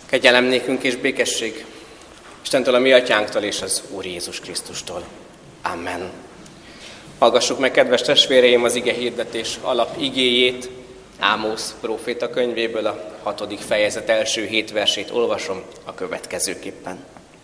Kegyelem nékünk és békesség Istentől, a mi atyánktól és az Úr Jézus Krisztustól. Amen. Hallgassuk meg, kedves testvéreim, az ige hirdetés alap igéjét. Ámosz próféta könyvéből a 6. fejezet első 7 versét olvasom a következőképpen.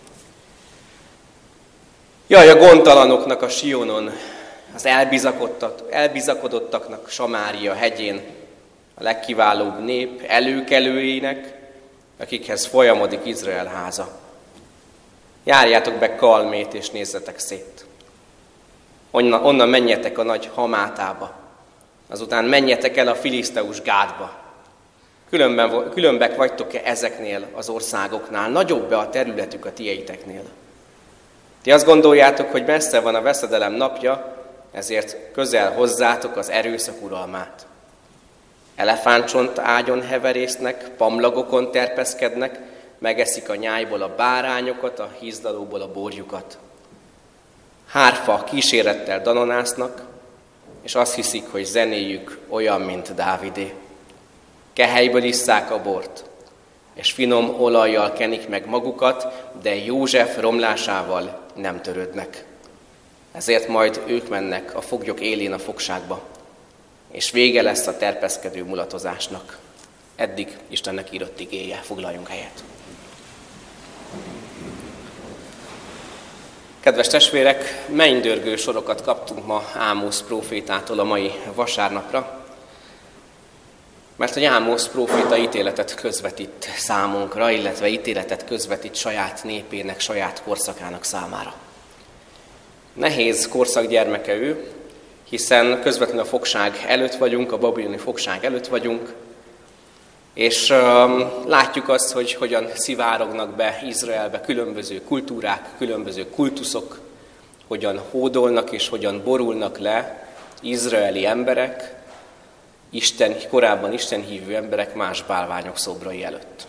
Jaj, a gondtalanoknak a Sionon, az elbizakodottaknak Samária hegyén, a legkiválóbb nép előkelőinek, akikhez folyamodik Izrael háza. Járjátok be Kalmét, és nézzetek szét. Onnan menjetek a nagy Hamátába, azután menjetek el a filiszteus Gádba. Különbek vagytok-e ezeknél az országoknál, nagyobb-e a területük a tieiteknél? Ti azt gondoljátok, hogy messze van a veszedelem napja, ezért közel hozzátok az erőszak uralmát. Elefántcsont ágyon heverésznek, pamlagokon terpeszkednek, megeszik a nyájból a bárányokat, a hízdalóból a borjukat. Hárfa kísérettel danonásznak, és azt hiszik, hogy zenéjük olyan, mint Dávidé. Kehelyből isszák a bort, és finom olajjal kenik meg magukat, de József romlásával nem törődnek. Ezért majd ők mennek a foglyok élén a fogságba, és vége lesz a terpeszkedő mulatozásnak. Eddig Istennek írott igéje. Foglaljunk helyet. Kedves testvérek, mennydörgő sorokat kaptunk ma Ámosz prófétától a mai vasárnapra, mert hogy Ámosz próféta ítéletet közvetít számunkra, illetve ítéletet közvetít saját népének, saját korszakának számára. Nehéz korszak gyermeke ő, hiszen közvetlenül a fogság előtt vagyunk, a babiloni fogság előtt vagyunk, és látjuk azt, hogy hogyan szivárognak be Izraelbe különböző kultúrák, különböző kultuszok, hogyan hódolnak és hogyan borulnak le izraeli emberek, korábban istenhívő emberek más bálványok szobrai előtt.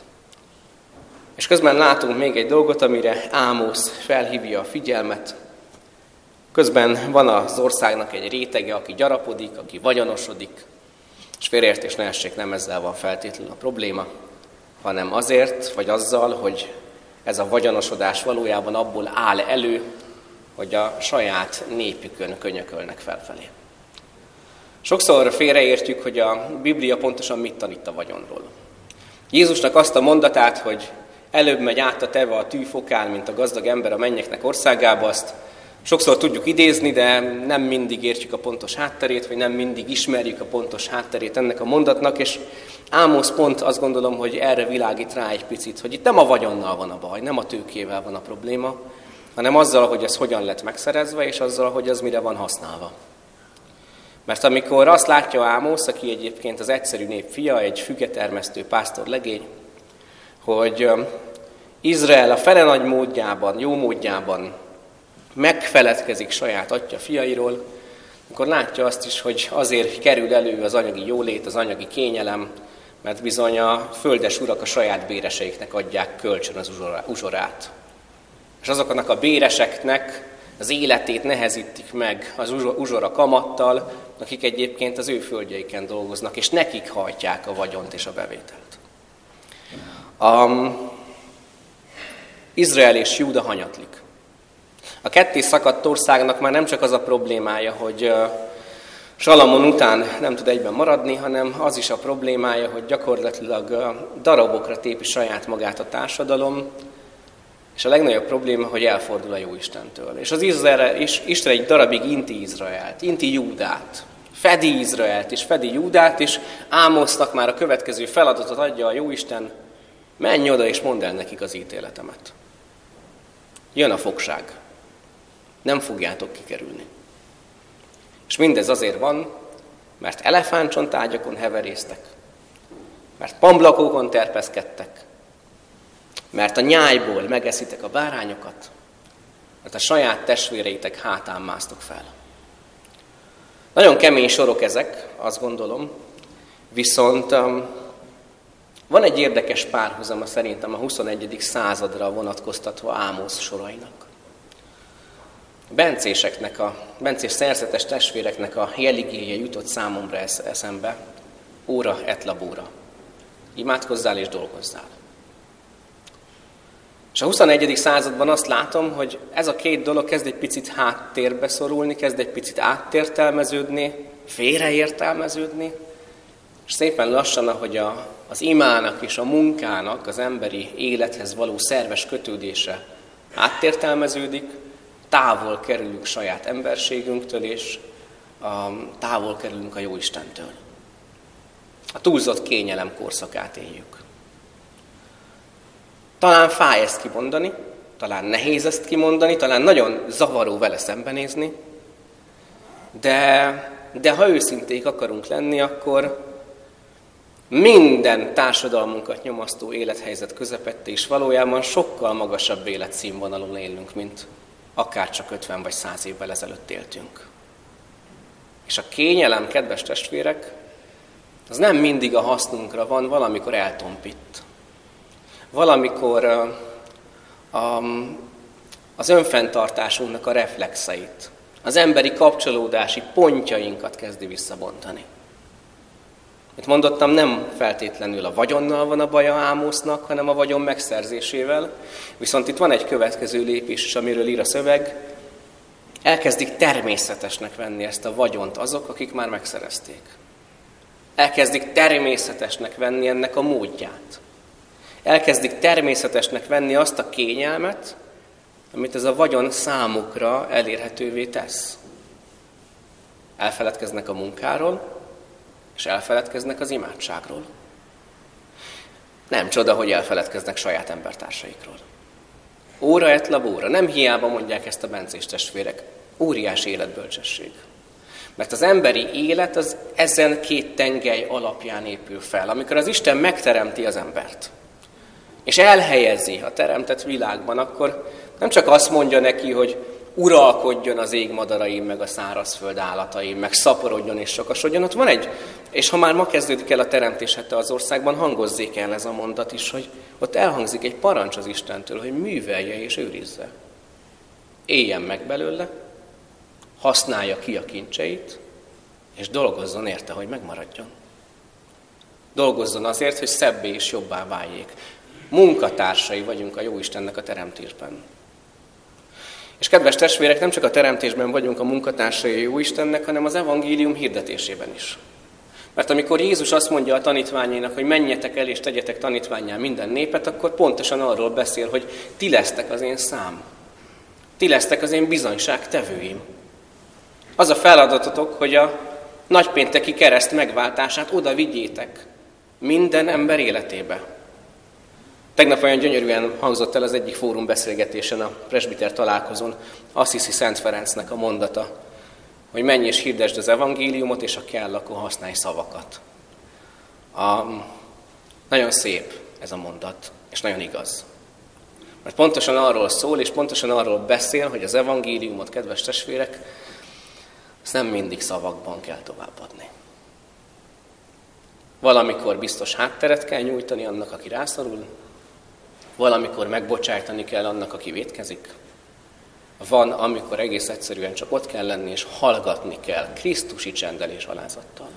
És közben látunk még egy dolgot, amire Ámosz felhívja a figyelmet. Közben van az országnak egy rétege, aki gyarapodik, aki vagyonosodik, és félreértés ne essék, nem ezzel van feltétlenül a probléma, hanem azért, vagy azzal, hogy ez a vagyonosodás valójában abból áll elő, hogy a saját népükön könyökölnek felfelé. Sokszor félreértjük, hogy a Biblia pontosan mit tanít a vagyonról. Jézusnak azt a mondatát, hogy előbb megy át a teve a tű fokán, mint a gazdag ember a mennyeknek országába, azt sokszor tudjuk idézni, de nem mindig értjük a pontos hátterét, vagy nem mindig ismerjük a pontos hátterét ennek a mondatnak, és Ámosz pont azt gondolom, hogy erre világít rá egy picit, hogy itt nem a vagyonnal van a baj, nem a tőkével van a probléma, hanem azzal, hogy ez hogyan lett megszerezve, és azzal, hogy az mire van használva. Mert amikor azt látja Ámosz, aki egyébként az egyszerű nép fia, egy fügetermesztő pásztorlegény, hogy Izrael a fele nagy módjában, jó módjában megfeledkezik saját atya fiairól, akkor látja azt is, hogy azért kerül elő az anyagi jólét, az anyagi kényelem, mert bizony a földes urak a saját béreseiknek adják kölcsön az uzsorát. És azoknak a béreseknek az életét nehezítik meg az uzsora kamattal, akik egyébként az ő földjeiken dolgoznak, és nekik hajtják a vagyont és a bevételt. Izrael és Júda hanyatlik. A ketté szakadt országnak már nem csak az a problémája, hogy Salamon után nem tud egyben maradni, hanem az is a problémája, hogy gyakorlatilag darabokra tépi saját magát a társadalom, és a legnagyobb probléma, hogy elfordul a Jóistentől. És az Isten egy darabig inti Izraelt, inti Júdát, fedi Izraelt és fedi Júdát, és Ámosznak már a következő feladatot adja a Jóisten: menj oda és mondd el nekik az ítéletemet. Jön a fogság. Nem fogjátok kikerülni. És mindez azért van, mert elefántcsontágyakon heverésztek, mert pamlakókon terpeszkedtek, mert a nyájból megeszitek a bárányokat, mert a saját testvéreitek hátán másztok fel. Nagyon kemény sorok ezek, azt gondolom, viszont van egy érdekes párhuzama szerintem a 21. századra vonatkoztatva Ámosz sorainak. Bencés szerzetes testvéreknek a jeligéje jutott számomra eszembe: óra et labóra. Imádkozzál és dolgozzál. És a 21. században azt látom, hogy ez a két dolog kezd egy picit háttérbe szorulni, kezd egy picit átértelmeződni, félreértelmeződni, és szépen lassan, ahogy az imának és a munkának az emberi élethez való szerves kötődése áttértelmeződik, távol kerülünk saját emberségünktől, és távol kerülünk a Jóistentől. A túlzott kényelem korszakát éljük. Talán fáj ezt kimondani, talán nehéz ezt kimondani, talán nagyon zavaró vele szembenézni, de ha őszinték akarunk lenni, akkor minden társadalmunkat nyomasztó élethelyzet közepette is valójában sokkal magasabb életszínvonalon élünk, mint akár csak 50 vagy 100 évvel ezelőtt éltünk. És a kényelem, kedves testvérek, az nem mindig a hasznunkra van, valamikor eltompít. Valamikor az önfenntartásunknak a reflexeit, az emberi kapcsolódási pontjainkat kezdi visszabontani. Mint mondottam, nem feltétlenül a vagyonnal van a baja Ámosznak, hanem a vagyon megszerzésével. Viszont itt van egy következő lépés is, amiről ír a szöveg. Elkezdik természetesnek venni ezt a vagyont azok, akik már megszerezték. Elkezdik természetesnek venni ennek a módját. Elkezdik természetesnek venni azt a kényelmet, amit ez a vagyon számukra elérhetővé tesz. Elfeledkeznek a munkáról, és elfeledkeznek az imádságról. Nem csoda, hogy elfeledkeznek saját embertársaikról. Óra et labóra, nem hiába mondják ezt a bencés testvérek. Óriási életbölcsesség. Mert az emberi élet az ezen két tengely alapján épül fel. Amikor az Isten megteremti az embert, és elhelyezi a teremtett világban, akkor nem csak azt mondja neki, hogy uralkodjon az ég madarain, meg a szárazföld állatain, meg szaporodjon és sokasodjon. Ott van egy, és ha már ma kezdődik el a teremtés hete az országban, hangozzék el ez a mondat is, hogy ott elhangzik egy parancs az Istentől, hogy művelje és őrizze. Éljen meg belőle, használja ki a kincseit, és dolgozzon érte, hogy megmaradjon. Dolgozzon azért, hogy szebbé és jobbá váljék. Munkatársai vagyunk a Jóistennek a teremtésben. És kedves testvérek, nem csak a teremtésben vagyunk a munkatársai a Jóistennek, hanem az evangélium hirdetésében is. Mert amikor Jézus azt mondja a tanítványainak, hogy menjetek el és tegyetek tanítvánnyá minden népet, akkor pontosan arról beszél, hogy ti lesztek az én szám. Ti lesztek az én bizonyságtevőim. Az a feladatotok, hogy a nagypénteki kereszt megváltását oda vigyétek minden ember életébe. Tegnap olyan gyönyörűen hangzott el az egyik fórum beszélgetésen, a presbiter találkozón Assisi Szent Ferencnek a mondata, hogy menj és hirdesd az evangéliumot, és ha kell, akkor használj szavakat. Nagyon szép ez a mondat, és nagyon igaz. Mert pontosan arról szól, és pontosan arról beszél, hogy az evangéliumot, kedves testvérek, ezt nem mindig szavakban kell továbbadni. Valamikor biztos hátteret kell nyújtani annak, aki rászorul, valamikor megbocsájtani kell annak, aki vétkezik. Van, amikor egész egyszerűen csak ott kell lenni, és hallgatni kell krisztusi csenddel és alázattal.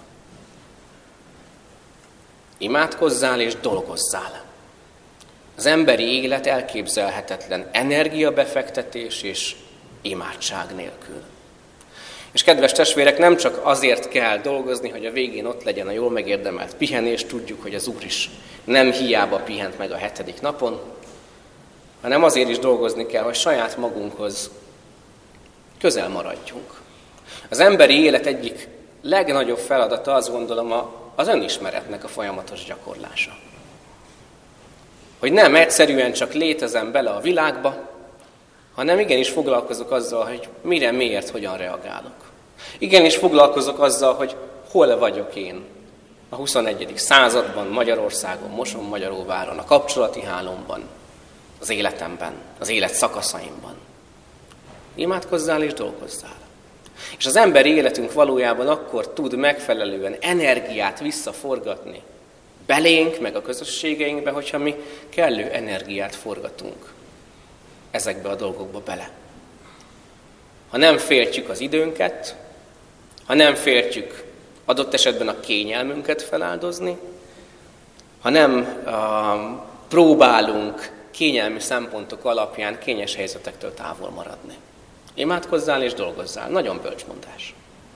Imádkozzál és dolgozzál. Az emberi élet elképzelhetetlen energiabefektetés és imádság nélkül. És kedves testvérek, nem csak azért kell dolgozni, hogy a végén ott legyen a jól megérdemelt pihenés, tudjuk, hogy az Úr is nem hiába pihent meg a 7. napon, hanem azért is dolgozni kell, hogy saját magunkhoz közel maradjunk. Az emberi élet egyik legnagyobb feladata, azt gondolom, az önismeretnek a folyamatos gyakorlása. Hogy nem egyszerűen csak létezem bele a világba, hanem igenis foglalkozok azzal, hogy mire, miért, hogyan reagálok. Igenis foglalkozok azzal, hogy hol vagyok én a 21. században, Magyarországon, Mosonmagyaróváron, a kapcsolati hálómban, az életemben, az élet szakaszaimban. Imádkozzál és dolgozzál. És az emberi életünk valójában akkor tud megfelelően energiát visszaforgatni belénk, meg a közösségeinkbe, hogyha mi kellő energiát forgatunk ezekbe a dolgokba bele. Ha nem féltjük az időnket, ha nem féltjük adott esetben a kényelmünket feláldozni, ha nem próbálunk kényelmi szempontok alapján kényes helyzetektől távol maradni. Imádkozzál és dolgozzál. Nagyon bölcs mondás.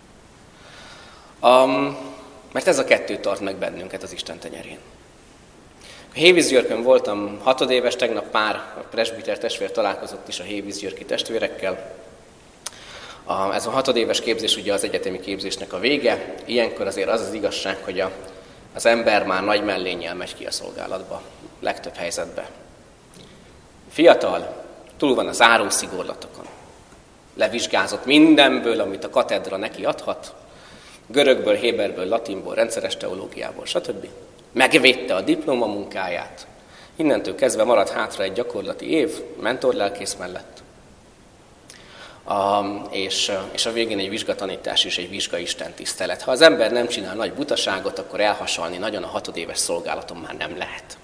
Mert ez a kettő tart meg bennünket az Isten tenyerén. A Hévízgyörkön voltam 6 éves, tegnap pár presbiter testvér találkozott is a hévízgyörki testvérekkel. Ez a 6 éves képzés ugye az egyetemi képzésnek a vége. Ilyenkor azért az az igazság, hogy az ember már nagy mellénnyel megy ki a szolgálatba, legtöbb helyzetben. Fiatal, túl van a zárószigorlatokon. Levizsgázott mindenből, amit a katedra neki adhat. Görögből, héberből, latinból, rendszeres teológiából, stb. Megvédte a diplomamunkáját. Innentől kezdve maradt hátra egy gyakorlati év, mentorlelkész mellett. És a végén egy vizsgatanítás és egy vizsgaisten tisztelet. Ha az ember nem csinál nagy butaságot, akkor elhasalni nagyon a 6 éves szolgálaton már nem lehet.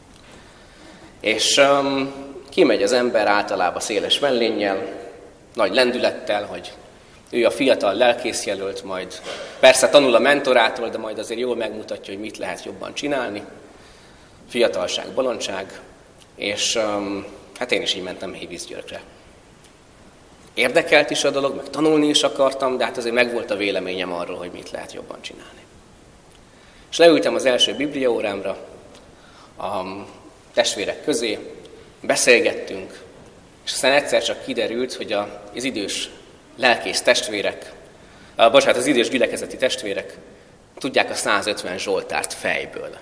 És kimegy az ember általában széles mellénnyel, nagy lendülettel, hogy ő a fiatal lelkészjelölt, majd persze tanul a mentorától, de majd azért jól megmutatja, hogy mit lehet jobban csinálni. Fiatalság, bolondság, és hát én is így mentem Hévízgyörkre. Érdekelt is a dolog, meg tanulni is akartam, de hát azért megvolt a véleményem arról, hogy mit lehet jobban csinálni. És leültem az első bibliaórámra, a testvérek közé, beszélgettünk, és aztán egyszer csak kiderült, hogy az idős lelkész testvérek, az idős gyülekezeti testvérek tudják a 150 Zsoltárt fejből.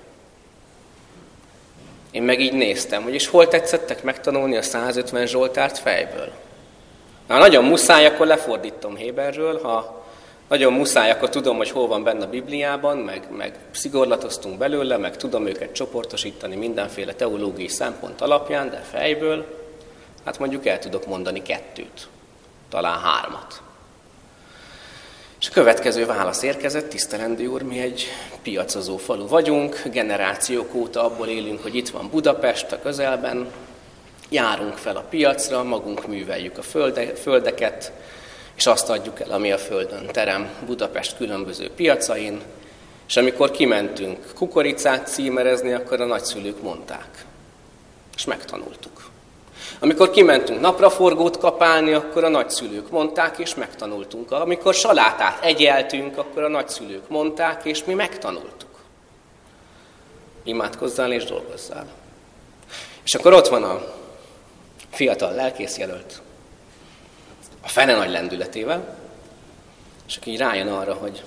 Én meg így néztem, hogy és hol tetszettek megtanulni a 150 Zsoltárt fejből? Ha nagyon muszáj, akkor lefordítom héberről, ha nagyon muszáj, akkor tudom, hogy hol van benne a Bibliában, meg szigorlatoztunk belőle, meg tudom őket csoportosítani mindenféle teológiai szempont alapján, de fejből, hát mondjuk el tudok mondani 2, talán 3. És a következő válasz érkezett: tisztelendő úr, mi egy piacozó falu vagyunk, generációk óta abból élünk, hogy itt van Budapest a közelben, járunk fel a piacra, magunk műveljük a földeket, és azt adjuk el, ami a földön terem Budapest különböző piacain, és amikor kimentünk kukoricát címerezni, akkor a nagyszülők mondták, és megtanultuk. Amikor kimentünk napraforgót kapálni, akkor a nagyszülők mondták, és megtanultunk. Amikor salátát egyeltünk, akkor a nagyszülők mondták, és mi megtanultuk. Imádkozzál és dolgozzál. És akkor ott van a fiatal lelkészjelölt, a fene nagy lendületével, és aki így rájön arra, hogy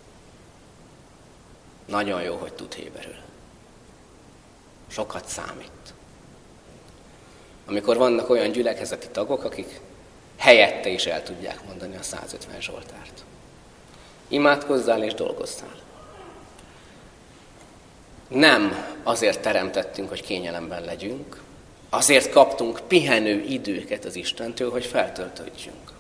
nagyon jó, hogy tud héberül. Sokat számít. Amikor vannak olyan gyülekezeti tagok, akik helyette is el tudják mondani a 150 Zsoltárt. Imádkozzál és dolgozzál. Nem azért teremtettünk, hogy kényelemben legyünk, azért kaptunk pihenő időket az Istentől, hogy feltöltődjünk.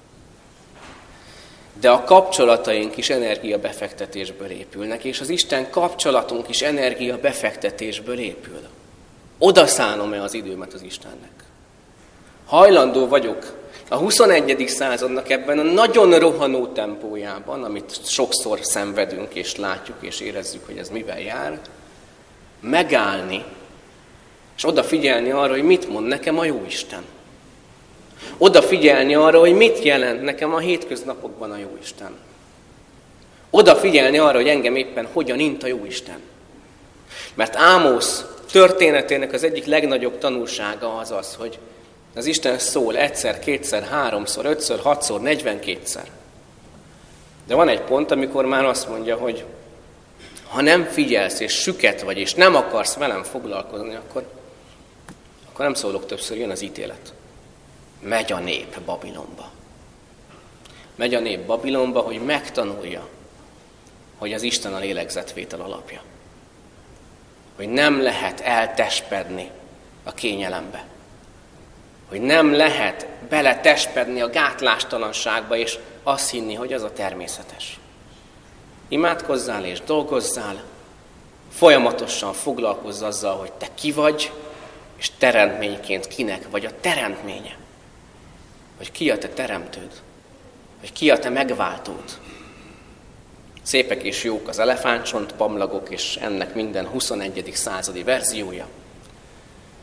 De a kapcsolataink is energiabefektetésből épülnek, és az Isten kapcsolatunk is energiabefektetésből épül. Oda szánom-e az időmet az Istennek? Hajlandó vagyok a 21. századnak ebben a nagyon rohanó tempójában, amit sokszor szenvedünk és látjuk és érezzük, hogy ez mivel jár, megállni, és odafigyelni arra, hogy mit mond nekem a Jóisten. Odafigyelni arra, hogy mit jelent nekem a hétköznapokban a Jóisten. Odafigyelni arra, hogy engem éppen hogyan int a Jóisten. Mert Ámosz történetének az egyik legnagyobb tanulsága az az, hogy az Isten szól egyszer, kétszer, 3-szor, 5-ször, 6-szor, 42-szer. De van egy pont, amikor már azt mondja, hogy ha nem figyelsz, és süket vagy, és nem akarsz velem foglalkozni, akkor nem szólok többször, jön az ítélet. Megy a nép Babilonba. Megy a nép Babilonba, hogy megtanulja, hogy az Isten a lélegzetvétel alapja. Hogy nem lehet eltespedni a kényelembe. Hogy nem lehet beletespedni a gátlástalanságba, és azt hinni, hogy az a természetes. Imádkozzál és dolgozzál, folyamatosan foglalkozz azzal, hogy te ki vagy, és teremtményként kinek vagy a teremtménye. Hogy ki a te teremtőd, hogy ki a te megváltód. Szépek és jók az elefántcsont pamlagok, és ennek minden 21. századi verziója.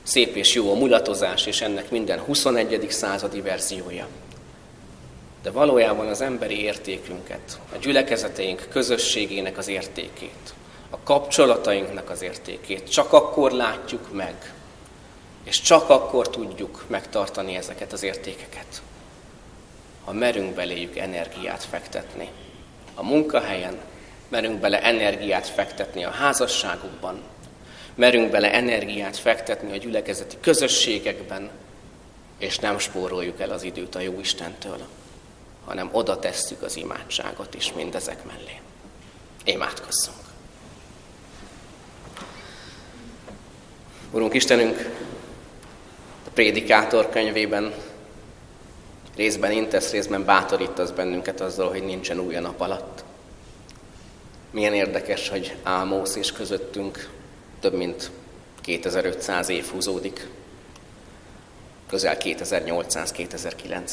Szép és jó a mulatozás, és ennek minden 21. századi verziója. De valójában az emberi értékünket, a gyülekezeteink közösségének az értékét, a kapcsolatainknak az értékét csak akkor látjuk meg, és csak akkor tudjuk megtartani ezeket az értékeket, ha merünk beléjük energiát fektetni. A munkahelyen merünk bele energiát fektetni a házasságukban, merünk bele energiát fektetni a gyülekezeti közösségekben, és nem spóroljuk el az időt a Jóistentől, hanem oda tesszük az imádságot is mindezek mellé. Imádkozzunk! Urunk Istenünk, a Prédikátor könyvében részben intesz, részben bátorítasz bennünket azzal, hogy nincsen új a nap alatt. Milyen érdekes, hogy Ámósz és közöttünk több mint 2500 év húzódik. Közel 2800-2900.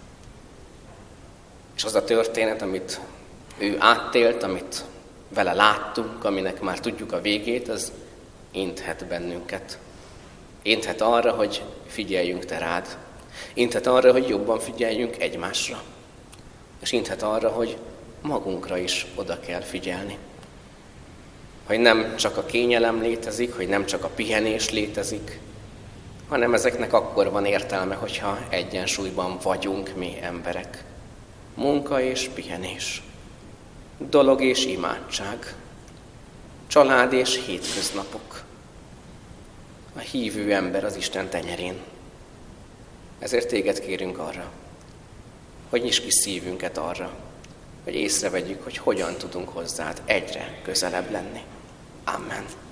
És az a történet, amit ő átélt, amit vele láttunk, aminek már tudjuk a végét, az inthet bennünket. Inthet arra, hogy figyeljünk te rád. Inthet arra, hogy jobban figyeljünk egymásra. És inthet arra, hogy magunkra is oda kell figyelni. Hogy nem csak a kényelem létezik, hogy nem csak a pihenés létezik, hanem ezeknek akkor van értelme, hogyha egyensúlyban vagyunk mi emberek. Munka és pihenés, dolog és imádság, család és hétköznapok. A hívő ember az Isten tenyerén. Ezért téged kérünk arra, hogy nyisd ki szívünket arra, hogy észrevegyük, hogy hogyan tudunk hozzád egyre közelebb lenni. Amen.